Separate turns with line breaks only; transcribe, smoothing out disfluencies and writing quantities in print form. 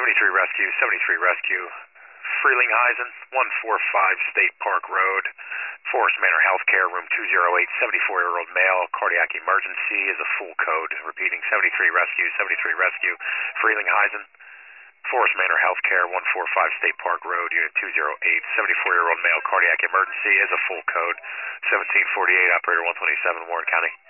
Rescue, 73 Rescue. Frelinghuysen, 145 State Park Road. Forest Manor Healthcare, room 208, 74-year-old male, cardiac emergency is a full code. Repeating, 73 Rescue, 73 Rescue. Frelinghuysen, Forest Manor Healthcare, 145 State Park Road, unit 208, 74-year-old male, cardiac emergency is a full code. 1748, operator 127, Warren County.